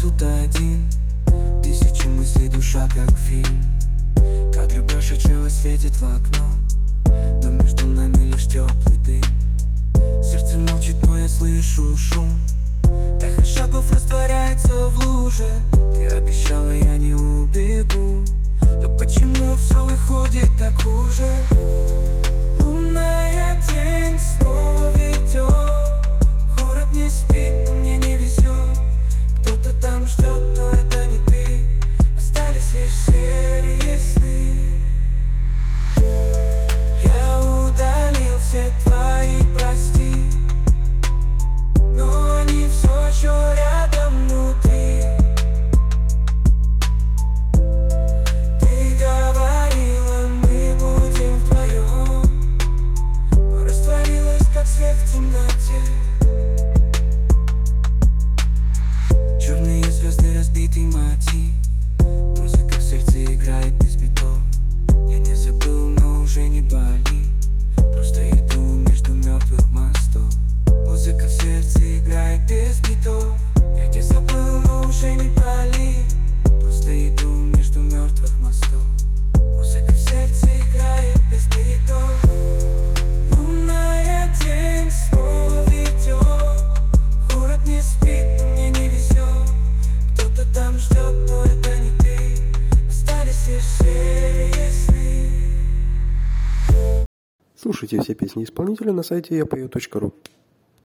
тут один. Тысячи мыслей, душа как фильм. Кадры прошедшего светит в окно, но между нами лишь теплый дым. Сердце молчит, но я слышу шум. Эхо шагов растворяется в луже. Ты обещала, я не убегу. Но почему все выходит так хуже? Лунная тень снова ведет. Город не спит, но мне не везет. Кто-то там ждет, но это не ты. Остались лишь серые сны. Я удалил все твои прости, но они все еще рядом внутри. Ты говорила, мы будем вдвоем, но растворилась, как свет в темноте. Черные звезды, разбитый мотив. Музыка в сердце играет без битов. Я не забыл, но уже не болит. Просто иду между мертвых мостов. Музыка в сердце играет без битов. Я не забыл, но уже не болит. Просто иду между мертвых мостов. Музыка в сердце играет без битов. Лунная тень снова ведет. Город не спит, но мне не везет. Кто-то там ждет, но это не ты. Остались лишь серые сны. Слушайте все песни исполнителя на сайте yapою.ru.